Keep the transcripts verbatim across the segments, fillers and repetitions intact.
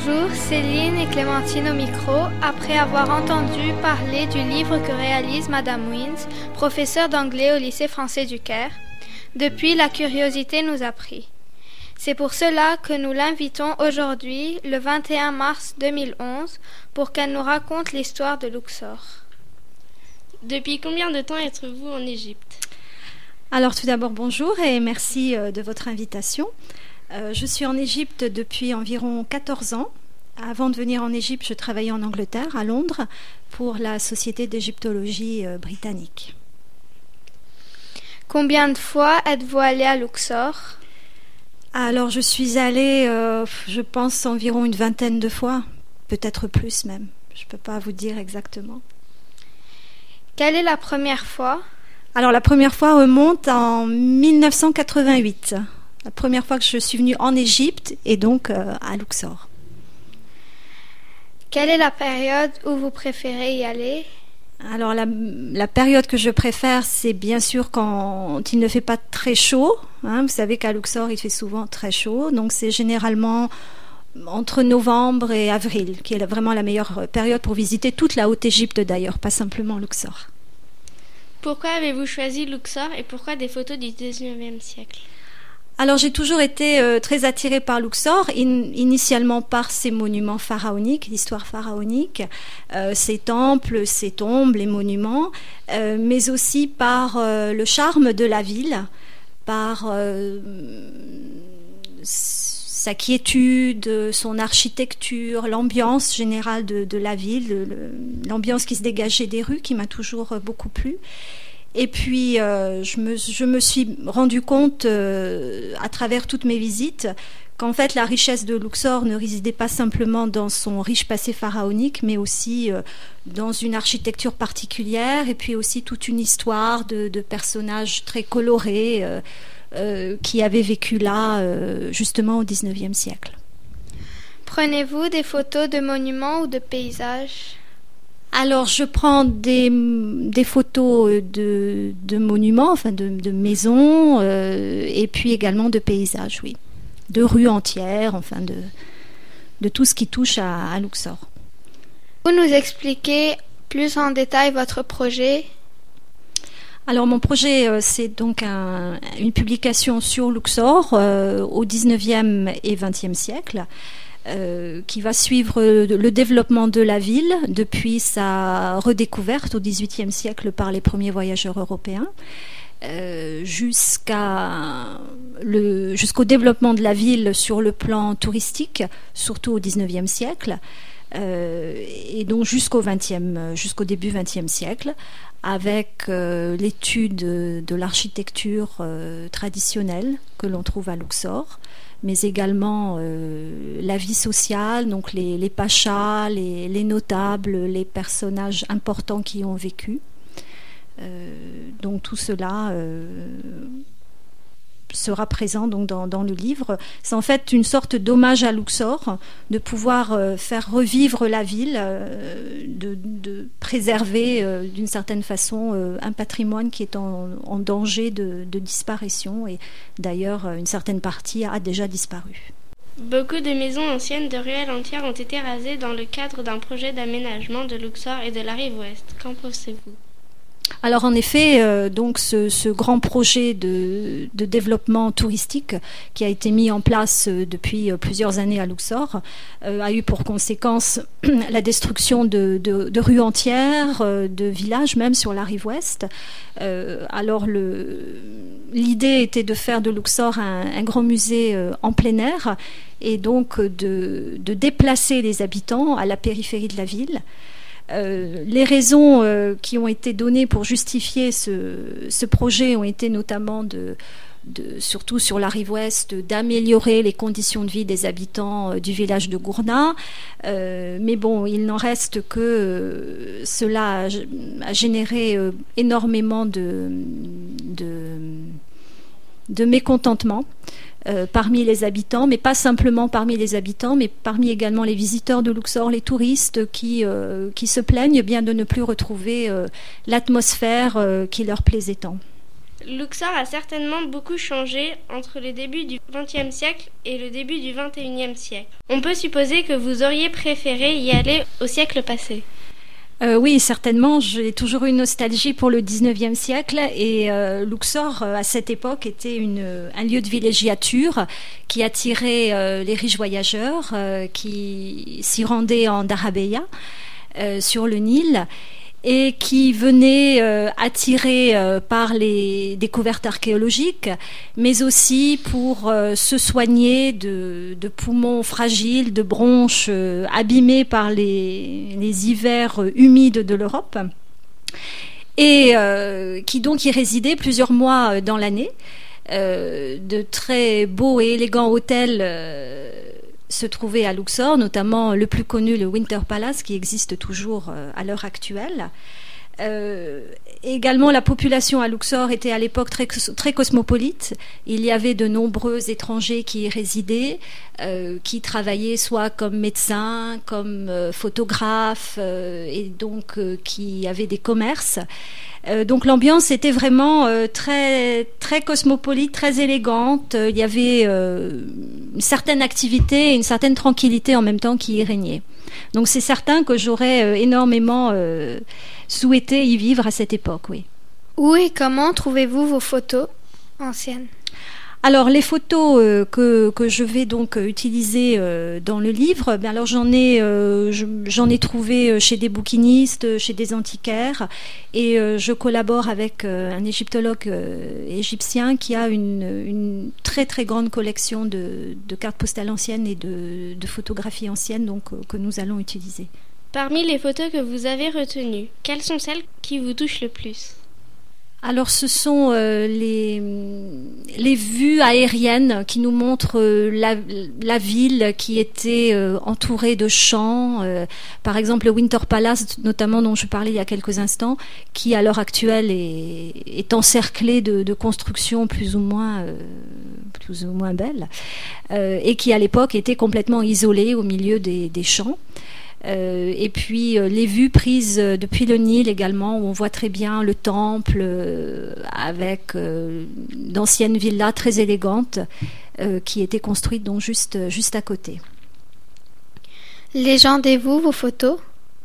Bonjour, Céline et Clémentine au micro, après avoir entendu parler du livre que réalise Madame Wins, professeure d'anglais au lycée français du Caire. Depuis, la curiosité nous a pris. C'est pour cela que nous l'invitons aujourd'hui, le vingt et un mars deux mille onze, pour qu'elle nous raconte l'histoire de Luxor. Depuis combien de temps êtes-vous en Égypte ? Alors tout d'abord, bonjour et merci de votre invitation. Euh, je suis en Égypte depuis environ quatorze ans. Avant de venir en Égypte, je travaillais en Angleterre, à Londres, pour la Société d'égyptologie euh, britannique. Combien de fois êtes-vous allé à Luxor ? Alors je suis allée, euh, je pense, environ une vingtaine de fois, peut-être plus même. Je ne peux pas vous dire exactement. Quelle est la première fois ? Alors la première fois remonte en dix-neuf cent quatre-vingt-huit. La première fois que je suis venue en Égypte et donc euh, à Luxor. Quelle est la période où vous préférez y aller ? Alors la, la période que je préfère, c'est bien sûr quand il ne fait pas très chaud. Hein. Vous savez qu'à Luxor, il fait souvent très chaud. Donc c'est généralement entre novembre et avril, qui est vraiment la meilleure période pour visiter toute la Haute-Égypte d'ailleurs, pas simplement Luxor. Pourquoi avez-vous choisi Luxor et pourquoi des photos du dix-neuvième siècle ? Alors j'ai toujours été euh, très attirée par Luxor, in, initialement par ses monuments pharaoniques, l'histoire pharaonique, euh, ses temples, ses tombes, les monuments, euh, mais aussi par euh, le charme de la ville, par euh, sa quiétude, son architecture, l'ambiance générale de, de la ville, le, l'ambiance qui se dégageait des rues qui m'a toujours beaucoup plu. Et puis, euh, je, me, je me suis rendu compte, euh, à travers toutes mes visites, qu'en fait, la richesse de Luxor ne résidait pas simplement dans son riche passé pharaonique, mais aussi euh, dans une architecture particulière, et puis aussi toute une histoire de, de personnages très colorés euh, euh, qui avaient vécu là, euh, justement, au dix-neuvième siècle. Prenez-vous des photos de monuments ou de paysages ? Alors, je prends des, des photos de, de monuments, enfin de, de maisons, euh, et puis également de paysages, oui. De rues entières, enfin de, de tout ce qui touche à, à Luxor. Vous nous expliquez plus en détail votre projet ? Alors, mon projet, euh, c'est donc un, une publication sur Luxor euh, au dix-neuvième et vingtième siècle. Euh, qui va suivre le développement de la ville depuis sa redécouverte au dix-huitième siècle par les premiers voyageurs européens, euh, jusqu'à le, jusqu'au développement de la ville sur le plan touristique, surtout au dix-neuvième siècle, euh, et donc jusqu'au vingtième, jusqu'au début vingtième siècle, avec euh, l'étude de, de l'architecture euh, traditionnelle que l'on trouve à Luxor, mais également euh, la vie sociale, donc les, les pachas, les, les notables, les personnages importants qui ont vécu. Euh, donc tout cela euh, sera présent donc dans, dans le livre. C'est en fait une sorte d'hommage à Luxor, de pouvoir euh, faire revivre la ville, euh, de, de préserver euh, d'une certaine façon euh, un patrimoine qui est en, en danger de, de disparition, et d'ailleurs une certaine partie a déjà disparu. Beaucoup de maisons anciennes de ruelles entières ont été rasées dans le cadre d'un projet d'aménagement de Luxor et de la rive ouest. Qu'en pensez-vous ? Alors en effet, euh, donc ce, ce grand projet de, de développement touristique qui a été mis en place euh, depuis euh, plusieurs années à Luxor euh, a eu pour conséquence la destruction de, de, de rues entières, euh, de villages même sur la rive ouest. Euh, alors le, l'idée était de faire de Luxor un, un grand musée euh, en plein air, et donc de, de déplacer les habitants à la périphérie de la ville. Euh, les raisons euh, qui ont été données pour justifier ce, ce projet ont été notamment, de, de, surtout sur la rive ouest, d'améliorer les conditions de vie des habitants euh, du village de Gourna. Euh, mais bon, il n'en reste que euh, cela a, a généré euh, énormément de, de, de mécontentement. Euh, parmi les habitants, mais pas simplement parmi les habitants, mais parmi également les visiteurs de Luxor, les touristes qui, euh, qui se plaignent bien de ne plus retrouver euh, l'atmosphère euh, qui leur plaisait tant. Luxor a certainement beaucoup changé entre le début du vingtième siècle et le début du vingt et unième siècle. On peut supposer que vous auriez préféré y aller au siècle passé. Euh, oui, certainement. J'ai toujours eu une nostalgie pour le dix-neuvième siècle et euh, Luxor, euh, à cette époque, était une, un lieu de villégiature qui attirait euh, les riches voyageurs euh, qui s'y rendaient en Darabeya, euh, sur le Nil, et qui venaient euh, attirés euh, par les découvertes archéologiques, mais aussi pour euh, se soigner de, de poumons fragiles, de bronches euh, abîmées par les, les hivers euh, humides de l'Europe, et euh, qui donc y résidaient plusieurs mois euh, dans l'année. Euh, de très beaux et élégants hôtels euh, se trouvaient à Luxor, notamment le plus connu, le Winter Palace, qui existe toujours euh, à l'heure actuelle. Euh, également, la population à Luxor était à l'époque très, très cosmopolite. Il y avait de nombreux étrangers qui y résidaient, euh, qui travaillaient soit comme médecins, comme euh, photographes, euh, et donc euh, qui avaient des commerces. Euh, donc l'ambiance était vraiment euh, très très cosmopolite, très élégante. Il y avait euh, une certaine activité et une certaine tranquillité en même temps qui y régnait. Donc c'est certain que j'aurais euh, énormément euh, souhaité y vivre à cette époque, oui. Où et comment trouvez-vous vos photos anciennes ? Alors les photos euh, que que je vais donc utiliser euh, dans le livre, ben alors j'en ai euh, je, j'en ai trouvé chez des bouquinistes, chez des antiquaires, et euh, je collabore avec euh, un égyptologue euh, égyptien qui a une une très très grande collection de de cartes postales anciennes et de de photographies anciennes, donc euh, que nous allons utiliser. Parmi les photos que vous avez retenues, quelles sont celles qui vous touchent le plus ? Alors ce sont euh, les, les vues aériennes qui nous montrent euh, la, la ville qui était euh, entourée de champs, euh, par exemple le Winter Palace notamment dont je parlais il y a quelques instants, qui à l'heure actuelle est, est encerclé de, de constructions plus ou moins, euh, plus ou moins belles, euh, et qui à l'époque était complètement isolé au milieu des, des champs. Euh, et puis euh, les vues prises euh, depuis le Nil également, où on voit très bien le temple euh, avec euh, d'anciennes villas très élégantes euh, qui étaient construites donc juste, juste à côté. Légendez-vous vos photos ?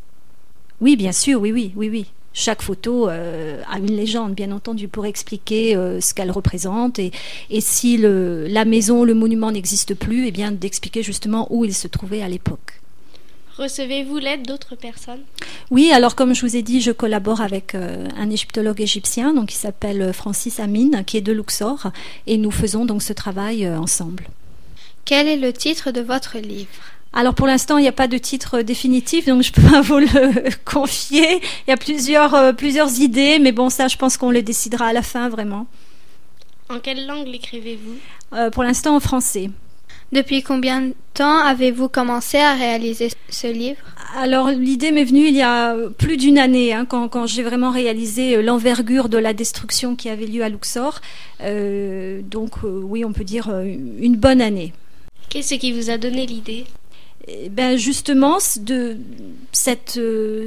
Oui, bien sûr, oui, oui, oui, oui. Chaque photo euh, a une légende, bien entendu, pour expliquer euh, ce qu'elle représente, et, et si le, la maison, le monument n'existe plus, eh bien d'expliquer justement où il se trouvait à l'époque. Recevez-vous l'aide d'autres personnes ? Oui, alors comme je vous ai dit, je collabore avec euh, un égyptologue égyptien, donc qui s'appelle Francis Amin, qui est de Luxor, et nous faisons donc ce travail euh, ensemble. Quel est le titre de votre livre ? Alors pour l'instant, il n'y a pas de titre définitif, donc je peux pas vous le confier. Il y a plusieurs, euh, plusieurs idées, mais bon, ça, je pense qu'on les décidera à la fin, vraiment. En quelle langue l'écrivez-vous ? euh, Pour l'instant, en français. Depuis combien de temps avez-vous commencé à réaliser ce livre ? Alors l'idée m'est venue il y a plus d'une année, hein, quand, quand j'ai vraiment réalisé l'envergure de la destruction qui avait lieu à Luxor. Euh, donc euh, oui, on peut dire euh, une bonne année. Qu'est-ce qui vous a donné l'idée ? Eh ben justement de cette euh,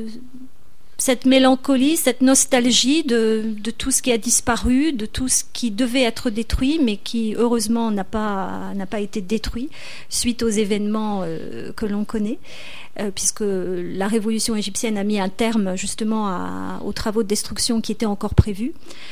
cette mélancolie, cette nostalgie de, de tout ce qui a disparu, de tout ce qui devait être détruit, mais qui heureusement n'a pas, n'a pas été détruit suite aux événements euh, que l'on connaît, euh, puisque la révolution égyptienne a mis un terme justement à, aux travaux de destruction qui étaient encore prévus.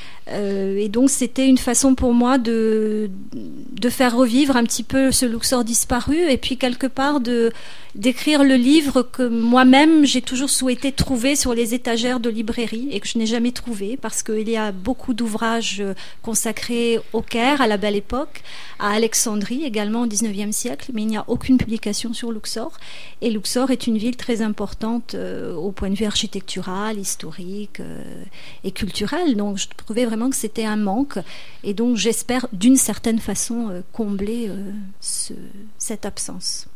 Euh, et donc c'était une façon pour moi de, de faire revivre un petit peu ce Luxor disparu, et puis quelque part de d'écrire le livre que moi-même j'ai toujours souhaité trouver sur les étagères de librairie et que je n'ai jamais trouvé, parce qu'il y a beaucoup d'ouvrages consacrés au Caire à la Belle Époque, à Alexandrie également au dix-neuvième siècle, mais il n'y a aucune publication sur Luxor, et Luxor est une ville très importante euh, au point de vue architectural, historique euh, et culturel, donc je trouvais vraiment que c'était un manque, et donc j'espère d'une certaine façon euh, combler euh, ce, cette absence.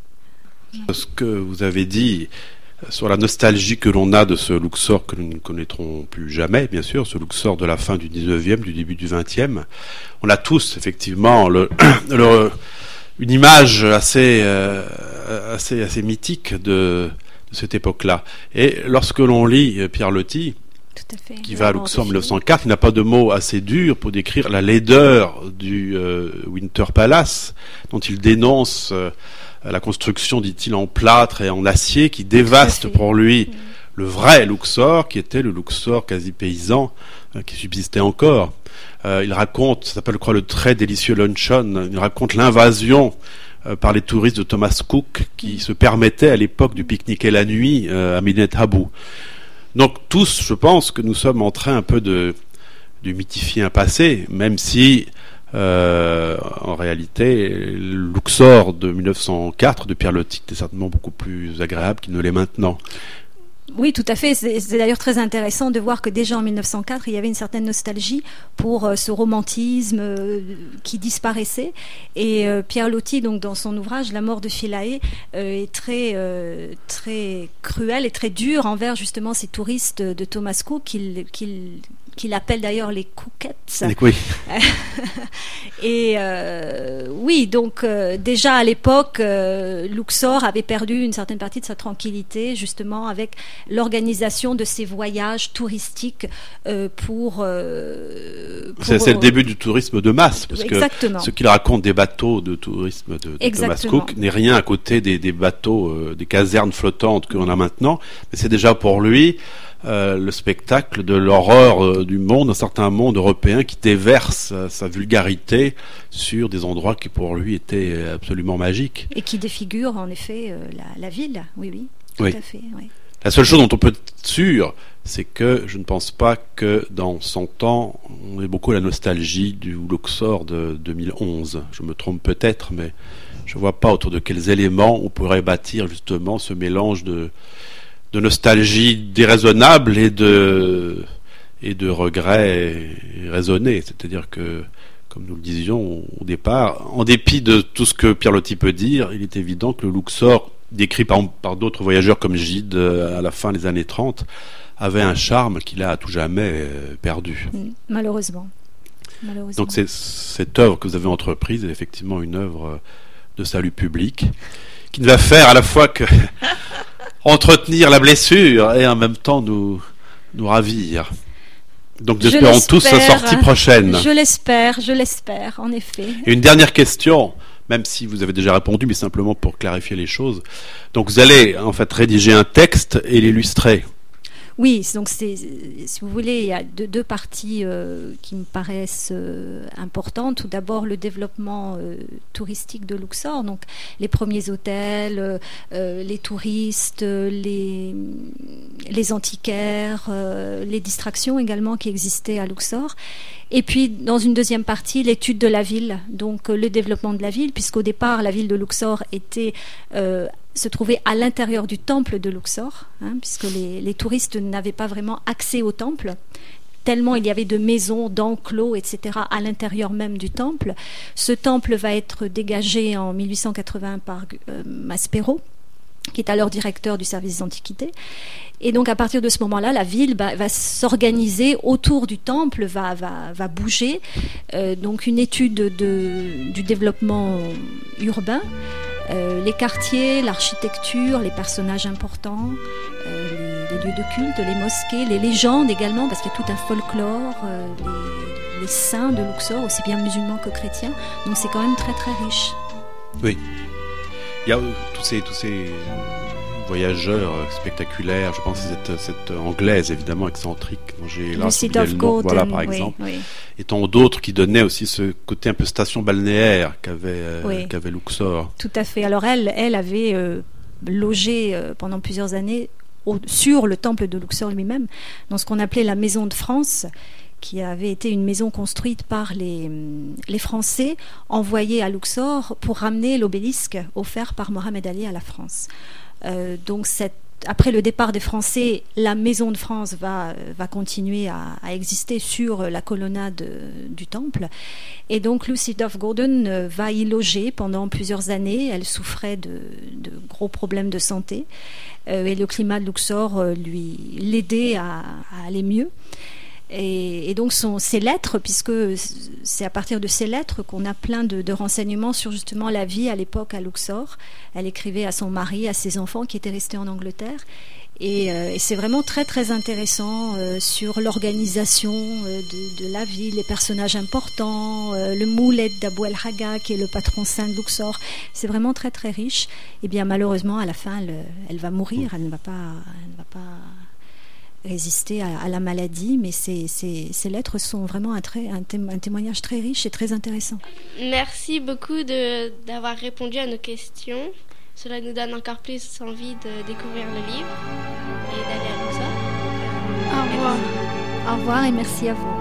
Ce que vous avez dit sur la nostalgie que l'on a de ce Luxor que nous ne connaîtrons plus jamais, bien sûr, ce Luxor de la fin du dix-neuvième, du début du vingtième, on a tous effectivement le, le, une image assez, euh, assez, assez mythique de, de cette époque-là. Et lorsque l'on lit Pierre Loti, tout à fait. Qui va à Luxor en mille neuf cent quatre, il n'a pas de mots assez durs pour décrire la laideur du euh, Winter Palace, dont il dénonce euh, la construction, dit-il, en plâtre et en acier, qui dévaste pour lui mmh. le vrai Luxor, qui était le Luxor quasi paysan, euh, qui subsistait encore. Euh, il raconte, ça s'appelle, je crois, le très délicieux luncheon, il raconte l'invasion euh, par les touristes de Thomas Cook, qui mmh. se permettaient à l'époque de pique-niquer la nuit euh, à Medinet Habu. Donc tous, je pense que nous sommes en train un peu de, de mythifier un passé, même si, euh, en réalité, le Luxor de mille neuf cent quatre de Pierre Loti était certainement beaucoup plus agréable qu'il ne l'est maintenant. Oui, tout à fait. C'est, c'est d'ailleurs très intéressant de voir que déjà en mille neuf cent quatre, il y avait une certaine nostalgie pour euh, ce romantisme euh, qui disparaissait. Et euh, Pierre Loti, donc dans son ouvrage La mort de Philae, euh, est très euh, très cruel et très dur envers justement ces touristes de Thomas Cook qu'il qu'il qu'il appelle d'ailleurs les Cookettes. Oui. Et euh, oui, donc euh, déjà à l'époque, euh, Luxor avait perdu une certaine partie de sa tranquillité, justement avec l'organisation de ces voyages touristiques euh, pour, euh, pour... C'est, c'est le début du tourisme de masse, parce Exactement. que ce qu'il raconte des bateaux de tourisme de, de Thomas Cook n'est rien à côté des, des bateaux, euh, des casernes flottantes qu'on a maintenant, mais c'est déjà pour lui Euh, le spectacle de l'horreur euh, du monde, un certain monde européen qui déverse euh, sa vulgarité sur des endroits qui pour lui étaient absolument magiques. Et qui défigure en effet euh, la, la ville, oui, oui, tout oui. à fait. Oui. La seule chose dont on peut être sûr, c'est que je ne pense pas que dans cent ans, on ait beaucoup la nostalgie du Luxor de deux mille onze. Je me trompe peut-être, mais je ne vois pas autour de quels éléments on pourrait bâtir justement ce mélange de de nostalgie déraisonnable et de et de regrets raisonnés. C'est-à-dire que, comme nous le disions au départ, en dépit de tout ce que Pierre Loti peut dire, il est évident que le Luxor, décrit par, par d'autres voyageurs comme Gide à la fin des années trente, avait un charme qu'il a à tout jamais perdu. Malheureusement. Malheureusement. Donc c'est, cette œuvre que vous avez entreprise est effectivement une œuvre de salut public qui ne va faire à la fois que entretenir la blessure et en même temps nous, nous ravir. Donc nous espérons tous sa sortie prochaine. Je l'espère, je l'espère, en effet. Et une dernière question, même si vous avez déjà répondu, mais simplement pour clarifier les choses. Donc vous allez en fait rédiger un texte et l'illustrer. Oui, donc c'est, si vous voulez, il y a deux, deux parties euh, qui me paraissent euh, importantes. Tout d'abord, le développement euh, touristique de Luxor, donc les premiers hôtels, euh, les touristes, les, les antiquaires, euh, les distractions également qui existaient à Luxor. Et puis, dans une deuxième partie, l'étude de la ville, donc euh, le développement de la ville, puisqu'au départ, la ville de Luxor était... Euh, se trouvait à l'intérieur du temple de Luxor, hein, puisque les, les touristes n'avaient pas vraiment accès au temple, tellement il y avait de maisons, d'enclos, et cetera à l'intérieur même du temple. Ce temple va être dégagé en mille huit cent quatre-vingts par euh, Maspero, qui est alors directeur du service des antiquités. Et donc à partir de ce moment-là, la ville bah, va s'organiser autour du temple, va, va, va bouger. Euh, donc une étude de, du développement urbain, euh, les quartiers, l'architecture, les personnages importants, euh, les, les lieux de culte, les mosquées, les légendes également, parce qu'il y a tout un folklore, euh, les, les saints de Luxor, aussi bien musulmans que chrétiens. Donc c'est quand même très très riche. Oui. Il y a euh, tous ces... Tous ces... voyageurs spectaculaires, je pense à cette, cette anglaise évidemment excentrique dont j'ai là oublié le nom, voilà par exemple, oui, oui. Et tant d'autres qui donnaient aussi ce côté un peu station balnéaire qu'avait, euh, oui. qu'avait Luxor. Tout à fait. Alors elle, elle avait euh, logé euh, pendant plusieurs années au, sur le temple de Luxor lui-même, dans ce qu'on appelait la Maison de France, qui avait été une maison construite par les, les Français envoyés à Luxor pour ramener l'obélisque offert par Mohamed Ali à la France. Euh, donc cette, après le départ des Français, la Maison de France va, va continuer à, à exister sur la colonnade du temple. Et donc Lucy Duff Gordon va y loger pendant plusieurs années. Elle souffrait de, de gros problèmes de santé. Euh, et le climat de Luxor lui l'aidait à, à aller mieux. Et, et donc son, ces lettres, puisque c'est à partir de ces lettres qu'on a plein de, de renseignements sur justement la vie à l'époque à Luxor. Elle écrivait à son mari, à ses enfants qui étaient restés en Angleterre. Et, euh, et c'est vraiment très très intéressant euh, sur l'organisation euh, de, de la vie, les personnages importants, euh, le Mouled d'Abou El Haga qui est le patron saint de Luxor. C'est vraiment très très riche. Et bien malheureusement à la fin elle, elle va mourir, elle ne va pas, elle ne va pas résister à, à la maladie. Mais ces, ces, ces lettres sont vraiment un, très, un, témo- un témoignage très riche et très intéressant. Merci beaucoup de, d'avoir répondu à nos questions. Cela nous donne encore plus envie de découvrir le livre et d'aller à Luxor. Au revoir. Au revoir et merci à vous.